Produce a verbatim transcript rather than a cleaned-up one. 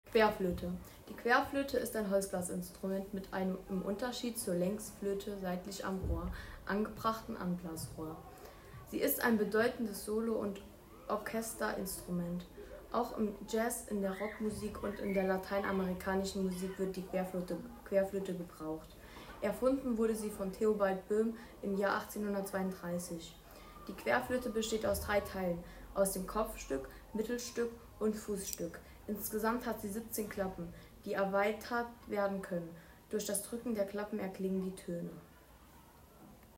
Querflöte. Die Querflöte ist ein Holzblasinstrument mit einem im Unterschied zur Längsflöte seitlich am Rohr angebrachten Anblasrohr. Sie ist ein bedeutendes Solo- und Orchesterinstrument. Auch im Jazz, in der Rockmusik und in der lateinamerikanischen Musik wird die Querflöte, Querflöte gebraucht. Erfunden wurde sie von Theobald Böhm im Jahr achtzehnhundertzweiunddreißig. Die Querflöte besteht aus drei Teilen, aus dem Kopfstück, Mittelstück und Fußstück. Insgesamt hat sie siebzehn Klappen, die erweitert werden können. Durch das Drücken der Klappen erklingen die Töne.